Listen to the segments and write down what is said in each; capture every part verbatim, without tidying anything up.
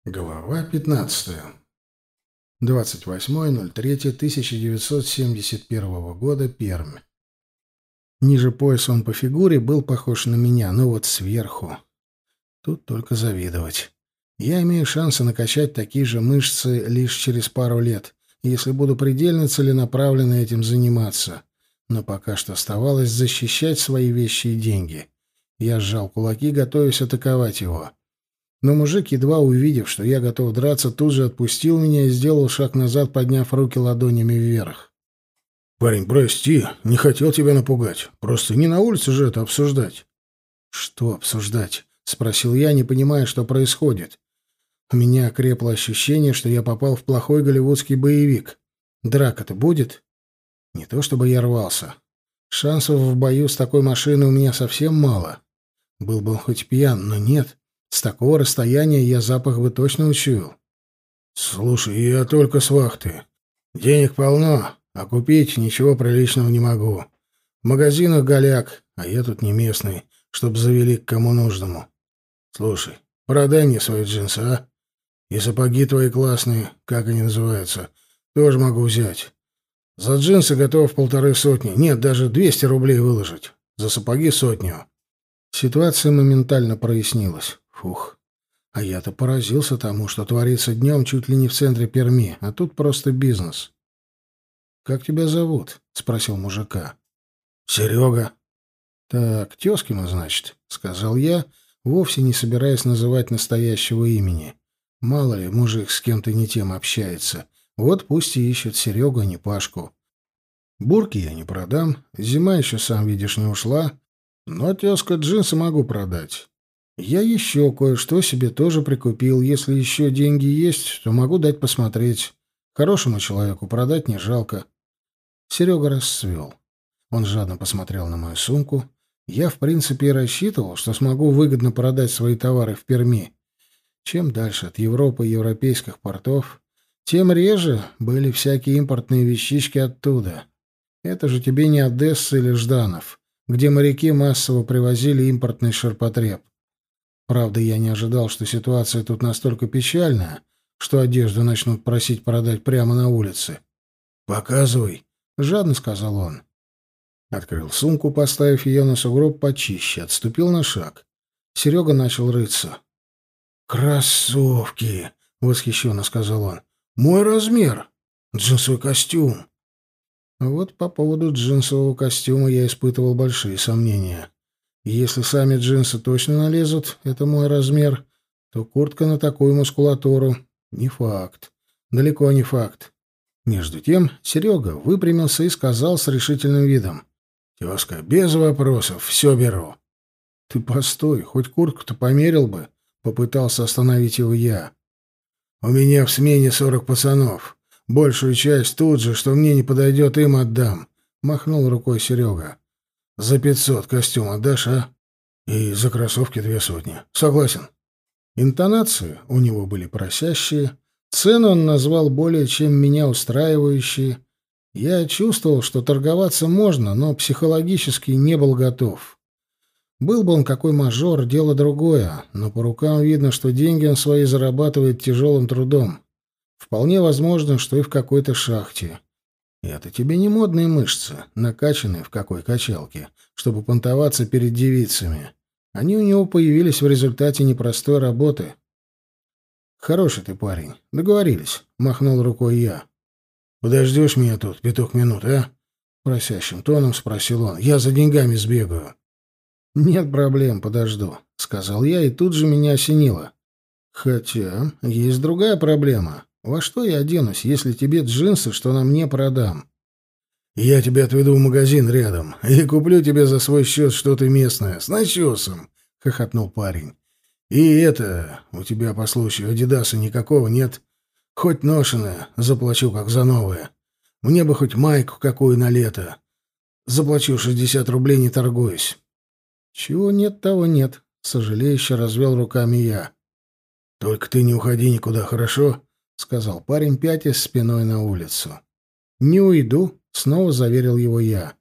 Глава пятнадцатая. двадцать восьмое ноль третье тысяча девятьсот семьдесят первого года. Пермь. Ниже пояса он по фигуре был похож на меня, но вот сверху... Тут только завидовать. Я имею шансы накачать такие же мышцы лишь через пару лет, если буду предельно целенаправленно этим заниматься. Но пока что оставалось защищать свои вещи и деньги. Я сжал кулаки, готовясь атаковать его. Но мужик, едва увидев, что я готов драться, тут же отпустил меня и сделал шаг назад, подняв руки ладонями вверх. «Парень, прости, не хотел тебя напугать. Просто не на улице же это обсуждать». «Что обсуждать?» — спросил я, не понимая, что происходит. У меня окрепло ощущение, что я попал в плохой голливудский боевик. Драка-то будет? Не то чтобы я рвался. Шансов в бою с такой машиной у меня совсем мало. Был бы он хоть пьян, но нет. С такого расстояния я запах бы точно учуял. «Слушай, я только с вахты. Денег полно, а купить ничего приличного не могу. В магазинах голяк, а я тут не местный, чтоб завели к кому нужному. Слушай, продай мне свои джинсы, а? И сапоги твои классные, как они называются, тоже могу взять. За джинсы готов полторы сотни, нет, даже двести рублей выложить. За сапоги сотню». Ситуация моментально прояснилась. Фух. А я-то поразился тому, что творится днем чуть ли не в центре Перми, а тут просто бизнес. «Как тебя зовут?» — спросил мужика. «Серега». «Так, Тёскина, значит», — сказал я, вовсе не собираясь называть настоящего имени. Мало ли, мужик с кем-то не тем общается. Вот пусть и ищет Серегу, а не Пашку. Бурки я не продам, зима еще, сам видишь, не ушла, но, тёзка, джинсы могу продать. Я еще кое-что себе тоже прикупил. Если еще деньги есть, то могу дать посмотреть. Хорошему человеку продать не жалко. Серега расцвел. Он жадно посмотрел на мою сумку. Я, в принципе, и рассчитывал, что смогу выгодно продать свои товары в Перми. Чем дальше от Европы и европейских портов, тем реже были всякие импортные вещички оттуда. Это же тебе не Одесса или Жданов, где моряки массово привозили импортный ширпотреб. Правда, я не ожидал, что ситуация тут настолько печальная, что одежду начнут просить продать прямо на улице. «Показывай», — жадно сказал он. Открыл сумку, поставив ее на сугроб почище, отступил на шаг. Серега начал рыться. «Кроссовки!» — восхищенно сказал он. «Мой размер! Джинсовый костюм!» Вот по поводу джинсового костюма я испытывал большие сомнения. Если сами джинсы точно налезут, это мой размер, то куртка на такую мускулатуру — не факт. Далеко не факт. Между тем Серега выпрямился и сказал с решительным видом. «Тезка, без вопросов, все беру». «Ты постой, хоть куртку-то померил бы», — попытался остановить его я. «У меня в смене сорок пацанов. Большую часть тут же, что мне не подойдет, им отдам», — махнул рукой Серега. «За пятьсот костюм отдашь, а? И за кроссовки две сотни. Согласен». Интонации у него были просящие, цену он назвал более чем меня устраивающие. Я чувствовал, что торговаться можно, но психологически не был готов. Был бы он какой мажор, дело другое, но по рукам видно, что деньги он свои зарабатывает тяжелым трудом. Вполне возможно, что и в какой-то шахте. Это тебе не модные мышцы, накачанные в какой качалке, чтобы понтоваться перед девицами. Они у него появились в результате непростой работы. «Хороший ты парень. Договорились», — махнул рукой я. «Подождешь меня тут пяток минут, а?» — просящим тоном спросил он. «Я за деньгами сбегаю». «Нет проблем, подожду», — сказал я, и тут же меня осенило. «Хотя есть другая проблема. Во что я оденусь, если тебе джинсы, что на мне, продам?» «Я тебя отведу в магазин рядом и куплю тебе за свой счет что-то местное, с начесом», — хохотнул парень. «И это, у тебя по случаю адидаса никакого нет? Хоть ношеное, заплачу как за новое. Мне бы хоть майку какую на лето. Заплачу шестьдесят рублей, не торгуюсь». «Чего нет, того нет», — сожалеюще развел руками я. «Только ты не уходи никуда, хорошо?» — сказал парень, пятясь спиной на улицу. «Не уйду», — снова заверил его я.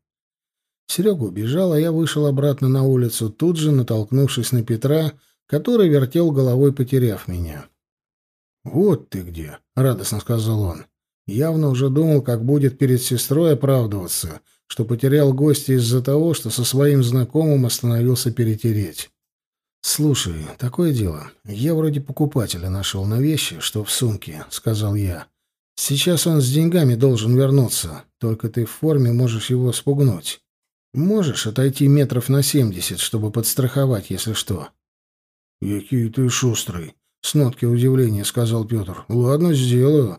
Серега убежал, а я вышел обратно на улицу, тут же натолкнувшись на Петра, который вертел головой, потеряв меня. «Вот ты где!» — радостно сказал он. Явно уже думал, как будет перед сестрой оправдываться, что потерял гостя из-за того, что со своим знакомым остановился перетереть. «Слушай, такое дело. Я вроде покупателя нашел на вещи, что в сумке», — сказал я. «Сейчас он с деньгами должен вернуться, только ты в форме можешь его спугнуть. Можешь отойти метров на семьдесят, чтобы подстраховать, если что». «Який ты шустрый!» — с ноткой удивления сказал Петр. «Ладно, сделаю».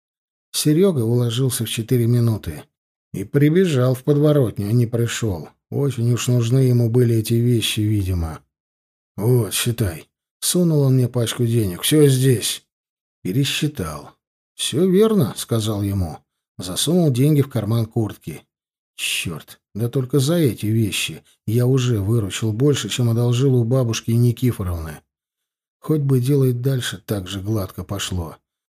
Серега уложился в четыре минуты. И прибежал в подворотню, а не пришел. Очень уж нужны ему были эти вещи, видимо. «Вот, считай». Сунул он мне пачку денег. «Все здесь». Пересчитал. «Все верно», — сказал ему. Засунул деньги в карман куртки. «Черт, да только за эти вещи я уже выручил больше, чем одолжил у бабушки Никифоровны. Хоть бы дело и дальше так же гладко пошло.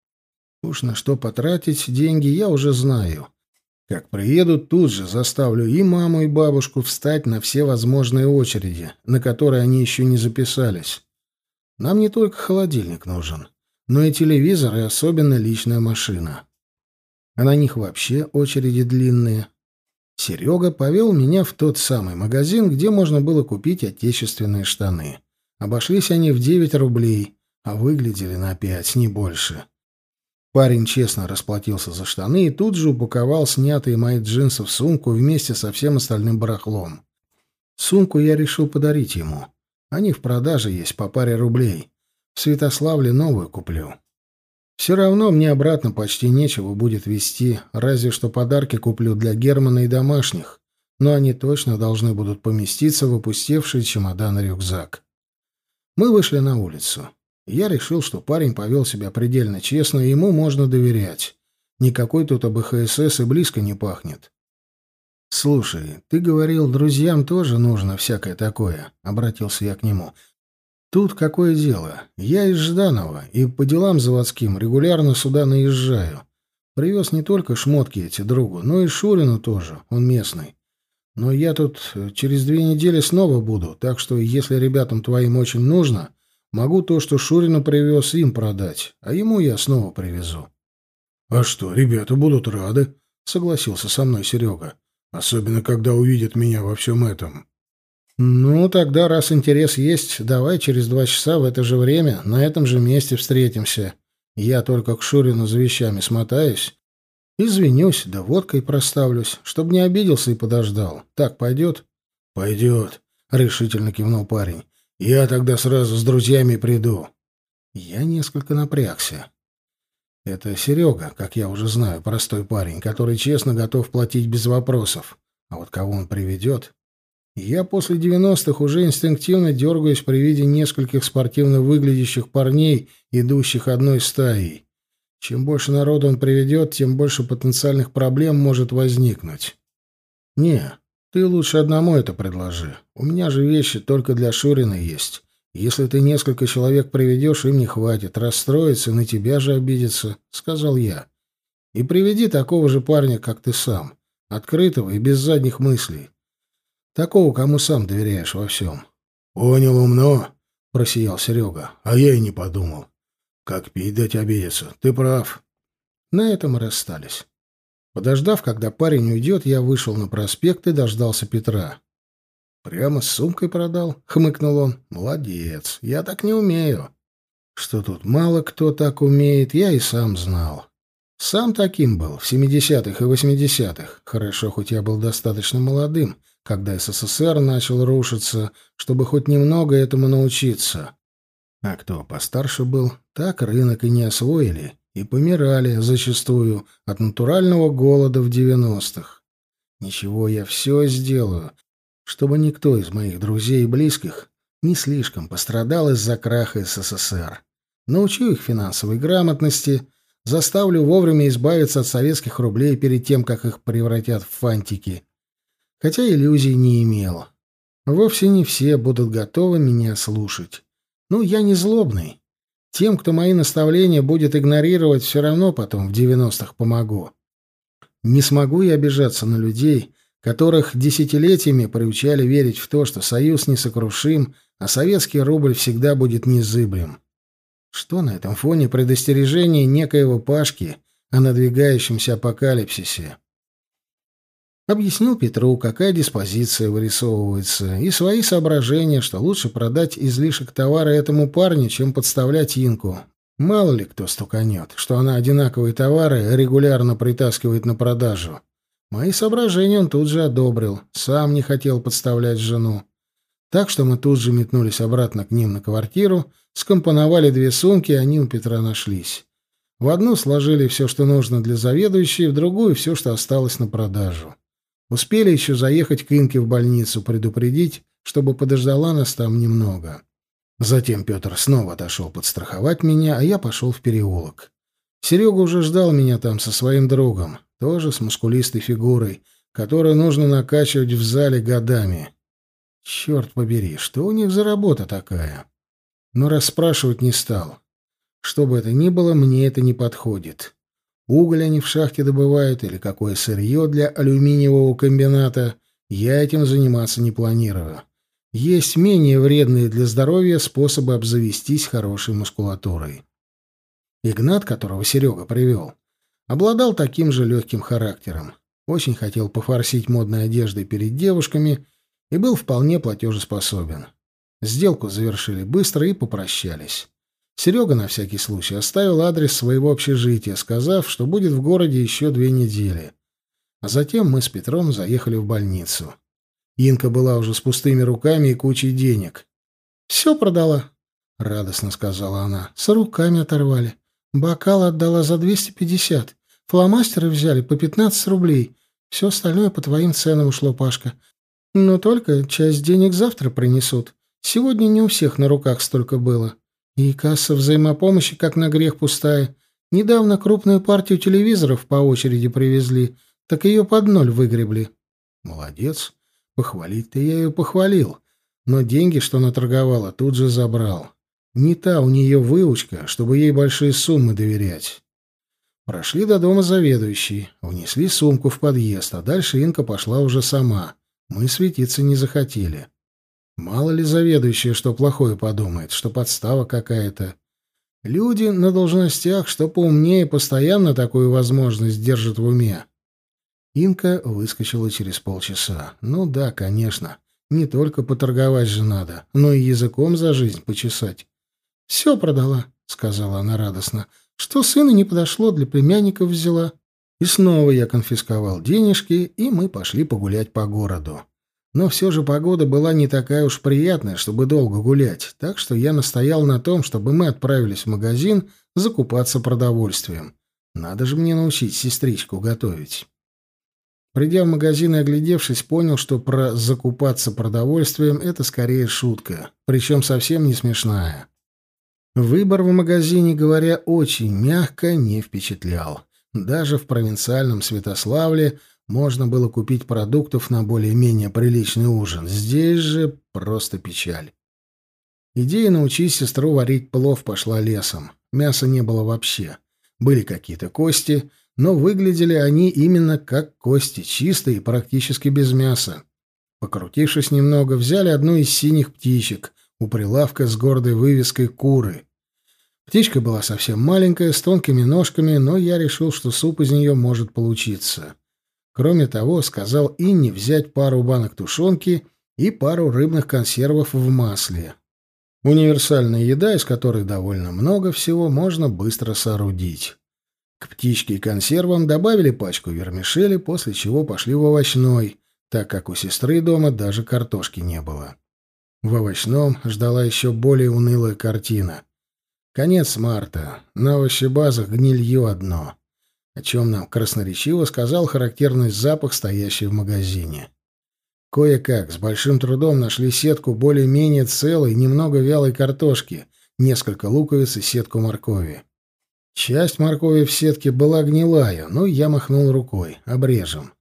Уж на что потратить деньги я уже знаю. Как приедут, тут же заставлю и маму, и бабушку встать на все возможные очереди, на которые они еще не записались. Нам не только холодильник нужен, но и телевизор, и особенно личная машина. А на них вообще очереди длинные. Серега повел меня в тот самый магазин, где можно было купить отечественные штаны. Обошлись они в девять рублей, а выглядели на пять, не больше. Парень честно расплатился за штаны и тут же упаковал снятые мои джинсы в сумку вместе со всем остальным барахлом. Сумку я решил подарить ему. Они в продаже есть по паре рублей. В Святославле новую куплю. Все равно мне обратно почти нечего будет везти, разве что подарки куплю для Германа и домашних, но они точно должны будут поместиться в опустевший чемодан-рюкзак. Мы вышли на улицу. Я решил, что парень повел себя предельно честно, и ему можно доверять. Никакой тут АБХСС и близко не пахнет. «Слушай, ты говорил, друзьям тоже нужно всякое такое», — обратился я к нему. «Тут какое дело? Я из Жданова, и по делам заводским регулярно сюда наезжаю. Привез не только шмотки эти другу, но и Шурину тоже, он местный. Но я тут через две недели снова буду, так что если ребятам твоим очень нужно, могу то, что Шурину привез, им продать, а ему я снова привезу». «А что, ребята будут рады», — согласился со мной Серега. «Особенно, когда увидят меня во всем этом». «Ну, тогда, раз интерес есть, давай через два часа в это же время на этом же месте встретимся. Я только к Шурину за вещами смотаюсь. Извинюсь, да водкой проставлюсь, чтобы не обиделся и подождал. Так пойдет?» «Пойдет», — решительно кивнул парень. «Я тогда сразу с друзьями приду». Я несколько напрягся. Это Серега, как я уже знаю, простой парень, который честно готов платить без вопросов. А вот кого он приведет? Я после девяностых уже инстинктивно дергаюсь при виде нескольких спортивно выглядящих парней, идущих одной стаей. Чем больше народу он приведет, тем больше потенциальных проблем может возникнуть. Не, ты лучше одному это предложи. У меня же вещи только для Шурина есть. Если ты несколько человек приведешь, им не хватит. Расстроится, на тебя же обидится, — сказал я. И приведи такого же парня, как ты сам. Открытого и без задних мыслей. Такого, кому сам доверяешь во всем. — Понял, умно, — просиял Серега. — А я и не подумал. Как пить дать обидеться. Ты прав. На этом мы расстались. Подождав, когда парень уйдет, я вышел на проспект и дождался Петра. «Прямо с сумкой продал?» — хмыкнул он. «Молодец. Я так не умею». Что тут мало кто так умеет, я и сам знал. Сам таким был в семидесятых и восьмидесятых. Хорошо, хоть я был достаточно молодым, когда СССР начал рушиться, чтобы хоть немного этому научиться. А кто постарше был, так рынок и не освоили, и помирали зачастую от натурального голода в девяностых. Ничего, я все сделаю, чтобы никто из моих друзей и близких не слишком пострадал из-за краха СССР. Научу их финансовой грамотности, заставлю вовремя избавиться от советских рублей перед тем, как их превратят в фантики. Хотя иллюзий не имел. Вовсе не все будут готовы меня слушать. Ну, я не злобный. Тем, кто мои наставления будет игнорировать, все равно потом в девяностых помогу. Не смогу я обижаться на людей, которых десятилетиями приучали верить в то, что союз несокрушим, а советский рубль всегда будет незыблем. Что на этом фоне предостережение некоего Пашки о надвигающемся апокалипсисе? Объяснил Петру, какая диспозиция вырисовывается, и свои соображения, что лучше продать излишек товара этому парню, чем подставлять Инку. Мало ли кто стуканет, что она одинаковые товары регулярно притаскивает на продажу. Мои соображения он тут же одобрил, сам не хотел подставлять жену. Так что мы тут же метнулись обратно к ним на квартиру, скомпоновали две сумки, и они у Петра нашлись. В одну сложили все, что нужно для заведующей, в другую — все, что осталось на продажу. Успели еще заехать к Инке в больницу, предупредить, чтобы подождала нас там немного. Затем Петр снова отошел подстраховать меня, а я пошел в переулок. Серега уже ждал меня там со своим другом, тоже с мускулистой фигурой, которую нужно накачивать в зале годами. Черт побери, что у них за работа такая? Но расспрашивать не стал. Что бы это ни было, мне это не подходит. Уголь они в шахте добывают или какое сырье для алюминиевого комбината, я этим заниматься не планирую. Есть менее вредные для здоровья способы обзавестись хорошей мускулатурой. Игнат, которого Серега привел, обладал таким же легким характером. Очень хотел пофорсить модной одеждой перед девушками и был вполне платежеспособен. Сделку завершили быстро и попрощались. Серега на всякий случай оставил адрес своего общежития, сказав, что будет в городе еще две недели. А затем мы с Петром заехали в больницу. Инка была уже с пустыми руками и кучей денег. «Все продала», — радостно сказала она. «С руками оторвали. Бокал отдала за двести пятьдесят. Фломастеры взяли по пятнадцать рублей. Все остальное по твоим ценам ушло, Пашка. Но только часть денег завтра принесут. Сегодня не у всех на руках столько было. И касса взаимопомощи как на грех пустая. Недавно крупную партию телевизоров по очереди привезли, так ее под ноль выгребли». «Молодец. Похвалить-то я ее похвалил. Но деньги, что наторговала, тут же забрал. Не та у нее выучка, чтобы ей большие суммы доверять». Прошли до дома заведующей, внесли сумку в подъезд, а дальше Инка пошла уже сама. Мы светиться не захотели. Мало ли заведующая что плохое подумает, что подстава какая-то. Люди на должностях, что поумнее, постоянно такую возможность держат в уме. Инка выскочила через полчаса. Ну да, конечно. Не только поторговать же надо, но и языком за жизнь почесать. «Все продала», — сказала она радостно. «Что сына не подошло, для племянников взяла». И снова я конфисковал денежки, и мы пошли погулять по городу. Но все же погода была не такая уж приятная, чтобы долго гулять, так что я настоял на том, чтобы мы отправились в магазин закупаться продовольствием. Надо же мне научить сестричку готовить. Придя в магазин и оглядевшись, понял, что про закупаться продовольствием — это скорее шутка, причем совсем не смешная. Выбор в магазине, говоря очень мягко, не впечатлял. Даже в провинциальном Святославле можно было купить продуктов на более-менее приличный ужин. Здесь же просто печаль. Идея научить сестру варить плов пошла лесом. Мяса не было вообще. Были какие-то кости, но выглядели они именно как кости, чистые и практически без мяса. Покрутившись немного, взяли одну из синих птичек у прилавка с гордой вывеской «Куры». Птичка была совсем маленькая, с тонкими ножками, но я решил, что суп из нее может получиться. Кроме того, сказал Инне взять пару банок тушенки и пару рыбных консервов в масле. Универсальная еда, из которой довольно много всего можно быстро соорудить. К птичке и консервам добавили пачку вермишели, после чего пошли в овощной, так как у сестры дома даже картошки не было. В овощном ждала еще более унылая картина. Конец марта. На овощебазах гнилье одно, о чем нам красноречиво сказал характерный запах, стоящий в магазине. Кое-как, с большим трудом нашли сетку более-менее целой, немного вялой картошки, несколько луковиц и сетку моркови. Часть моркови в сетке была гнилая, но я махнул рукой. Обрежем.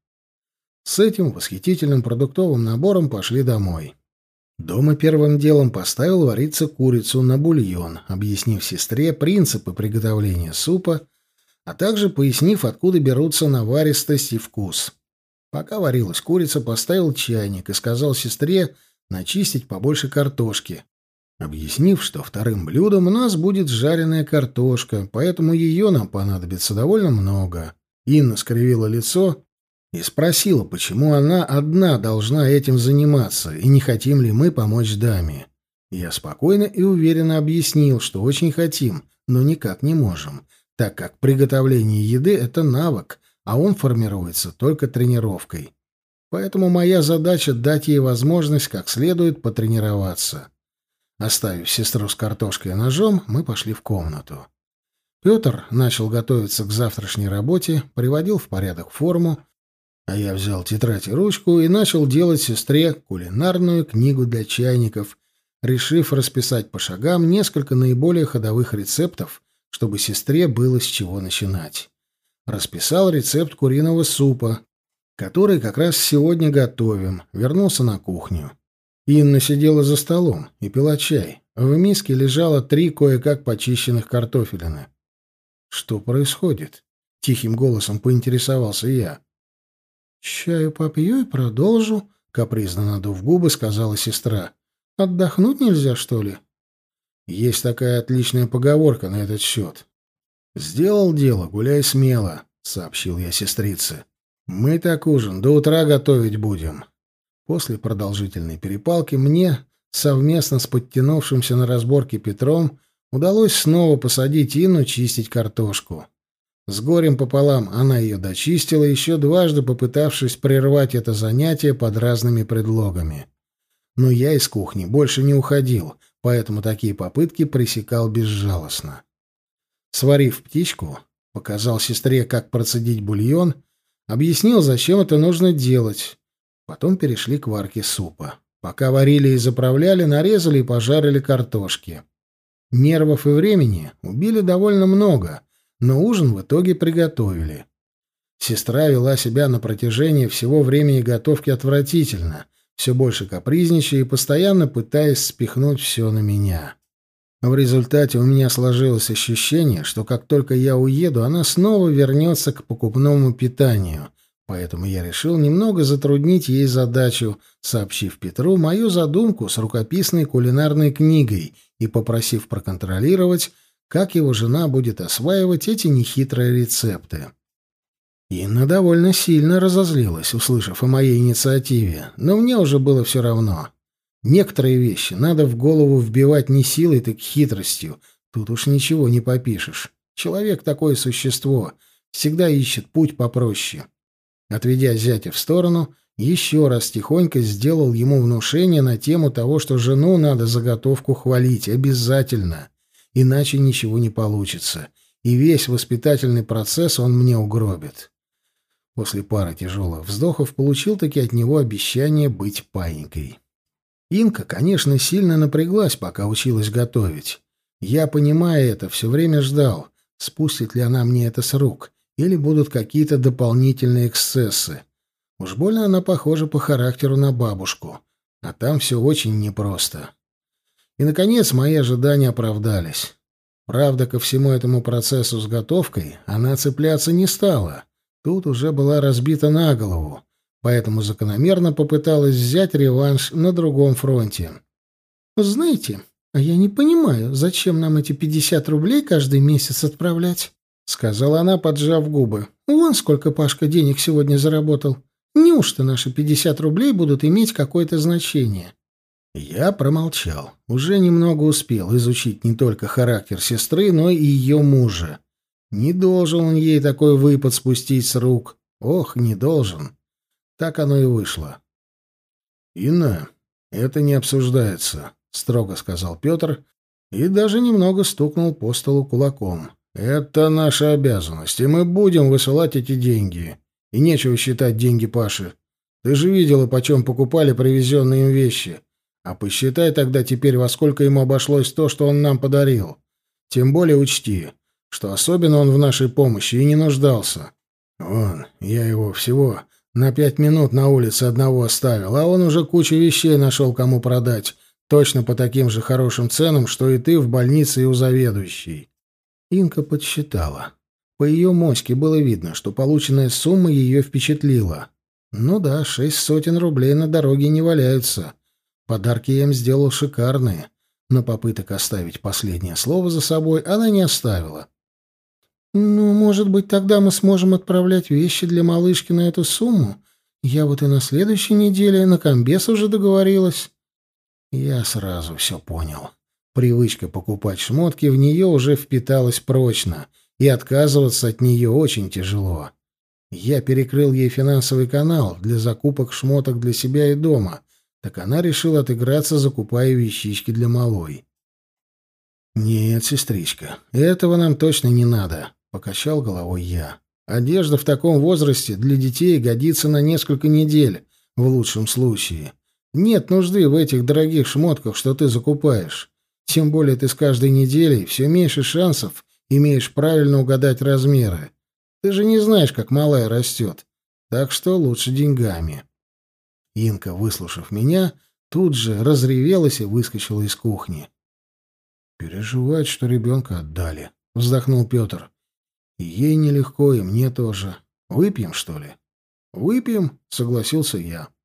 С этим восхитительным продуктовым набором пошли домой. Дома первым делом поставил вариться курицу на бульон, объяснив сестре принципы приготовления супа, а также пояснив, откуда берутся наваристость и вкус. Пока варилась курица, поставил чайник и сказал сестре начистить побольше картошки, объяснив, что вторым блюдом у нас будет жареная картошка, поэтому ее нам понадобится довольно много. Инна скривила лицо и спросила, почему она одна должна этим заниматься, и не хотим ли мы помочь даме. Я спокойно и уверенно объяснил, что очень хотим, но никак не можем, так как приготовление еды — это навык, а он формируется только тренировкой. Поэтому моя задача — дать ей возможность как следует потренироваться. Оставив сестру с картошкой и ножом, мы пошли в комнату. Петр начал готовиться к завтрашней работе, приводил в порядок форму, а я взял тетрадь и ручку и начал делать сестре кулинарную книгу для чайников, решив расписать по шагам несколько наиболее ходовых рецептов, чтобы сестре было с чего начинать. Расписал рецепт куриного супа, который как раз сегодня готовим, вернулся на кухню. Инна сидела за столом и пила чай. В миске лежало три кое-как почищенных картофелины. «Что происходит?» — тихим голосом поинтересовался я. «Чаю попью и продолжу», — капризно надув губы, сказала сестра. «Отдохнуть нельзя, что ли?» Есть такая отличная поговорка на этот счет. «Сделал дело, гуляй смело», — сообщил я сестрице. «Мы так ужин до утра готовить будем». После продолжительной перепалки мне, совместно с подтянувшимся на разборке Петром, удалось снова посадить Инну чистить картошку. С горем пополам она ее дочистила, еще дважды попытавшись прервать это занятие под разными предлогами. Но я из кухни больше не уходил, поэтому такие попытки пресекал безжалостно. Сварив птичку, показал сестре, как процедить бульон, объяснил, зачем это нужно делать. Потом перешли к варке супа. Пока варили и заправляли, нарезали и пожарили картошки. Нервов и времени убили довольно много, но ужин в итоге приготовили. Сестра вела себя на протяжении всего времени готовки отвратительно, все больше капризничая и постоянно пытаясь спихнуть все на меня. В результате у меня сложилось ощущение, что как только я уеду, она снова вернется к покупному питанию, поэтому я решил немного затруднить ей задачу, сообщив Петру мою задумку с рукописной кулинарной книгой и попросив проконтролировать, как его жена будет осваивать эти нехитрые рецепты. Инна довольно сильно разозлилась, услышав о моей инициативе, но мне уже было все равно. Некоторые вещи надо в голову вбивать не силой, так хитростью. Тут уж ничего не попишешь. Человек такое существо, всегда ищет путь попроще. Отведя зятя в сторону, еще раз тихонько сделал ему внушение на тему того, что жену надо за готовку хвалить обязательно, иначе ничего не получится, и весь воспитательный процесс он мне угробит. После пары тяжелых вздохов получил-таки от него обещание быть паинькой. Инка, конечно, сильно напряглась, пока училась готовить. Я, понимая это, все время ждал, спустит ли она мне это с рук, или будут какие-то дополнительные эксцессы. Уж больно она похожа по характеру на бабушку, а там все очень непросто. И, наконец, мои ожидания оправдались. Правда, ко всему этому процессу с готовкой она цепляться не стала. Тут уже была разбита на голову, поэтому закономерно попыталась взять реванш на другом фронте. «Знаете, а я не понимаю, зачем нам эти пятьдесят рублей каждый месяц отправлять?» — сказала она, поджав губы. «Вон сколько Пашка денег сегодня заработал. Неужто наши пятьдесят рублей будут иметь какое-то значение?» Я промолчал. Уже немного успел изучить не только характер сестры, но и ее мужа. Не должен он ей такой выпад спустить с рук. Ох, не должен. Так оно и вышло. «Инна, это не обсуждается», — строго сказал Петр и даже немного стукнул по столу кулаком. «Это наша обязанность, и мы будем высылать эти деньги. И нечего считать деньги Паши. Ты же видела, почем покупали привезенные им вещи. А посчитай тогда теперь, во сколько ему обошлось то, что он нам подарил. Тем более учти, что особенно он в нашей помощи и не нуждался. Вон, я его всего на пять минут на улице одного оставил, а он уже кучу вещей нашел, кому продать, точно по таким же хорошим ценам, что и ты в больнице и у заведующей». Инка подсчитала. По ее моське было видно, что полученная сумма ее впечатлила. Ну да, шесть сотен рублей на дороге не валяются. Подарки я им сделал шикарные. Но попыток оставить последнее слово за собой она не оставила. «Ну, может быть, тогда мы сможем отправлять вещи для малышки на эту сумму? Я вот и на следующей неделе на комбез уже договорилась». Я сразу все понял. Привычка покупать шмотки в нее уже впиталась прочно, и отказываться от нее очень тяжело. Я перекрыл ей финансовый канал для закупок шмоток для себя и дома, так она решила отыграться, закупая вещички для малой. «Нет, сестричка, этого нам точно не надо», — покачал головой я. «Одежда в таком возрасте для детей годится на несколько недель, в лучшем случае. Нет нужды в этих дорогих шмотках, что ты закупаешь. Тем более ты с каждой неделей все меньше шансов имеешь правильно угадать размеры. Ты же не знаешь, как малая растет. Так что лучше деньгами». Инка, выслушав меня, тут же разревелась и выскочила из кухни. «Переживает, что ребенка отдали», — вздохнул Петр. «И ей нелегко, и мне тоже. Выпьем, что ли?» «Выпьем», — согласился я.